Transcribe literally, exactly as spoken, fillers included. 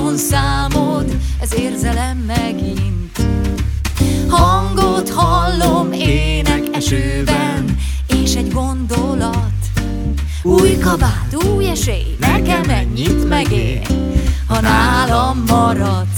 telefonszámod, ez érzelem megint. Hangot hallom ének esőben, és egy gondolat. Új kabát, új esély, nekem ennyit megér, ha nálam marad.